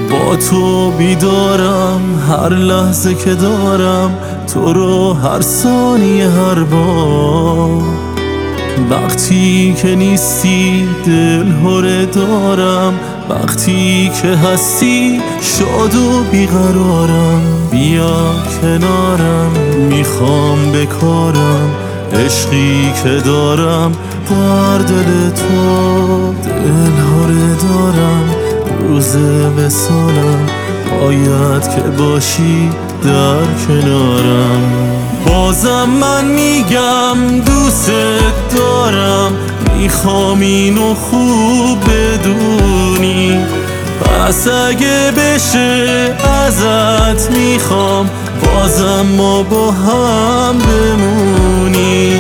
با تو بیدارم هر لحظه که دارم تو رو، هر ثانیه هر بار. وقتی که نیستی دل هره دارم، وقتی که هستی شاد و بیقرارم. بیا کنارم میخوام بکارم، عشقی که دارم در دل تو. دل هره دارم روز وصالم، باید که باشی در کنارم. بازم من میگم دوست دارم، میخوام اینو خوب بدونی. پس اگه بشه ازت میخوام بازم ما با هم بمونی.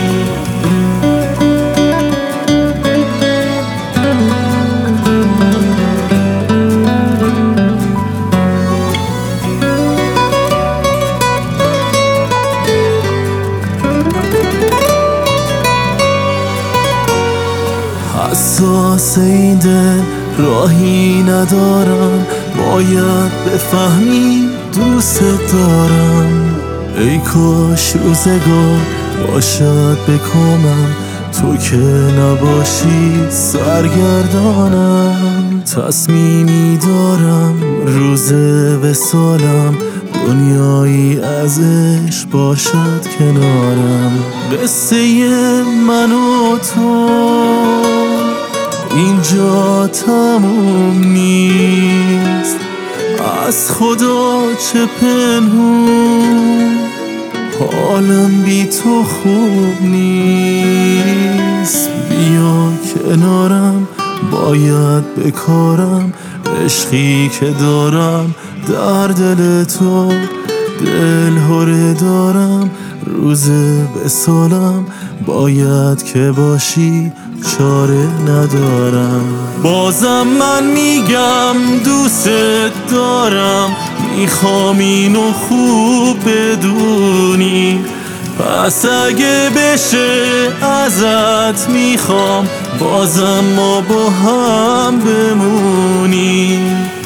حساس این دل راهی ندارم، باید بفهمی دوست دارم. ای کاش روزگار باشد بکامم، تو که نباشی سرگردانم. تصمیمی دارم روز وصالم، دنیایی ازش باشد کنارم. قصه من و تو اینجا تموم نیست، از خدا چه پنهون، حالم بی تو خوب نیست. بیا کنارم باید بکارم، عشقی که دارم در دل تو. دل هره دارم روز وصالم، باید که باشی چاره ندارم. بازم من میگم دوست دارم، میخوام اینو خوب بدونی. پس اگه بشه ازت میخوام بازم ما با هم بمونی.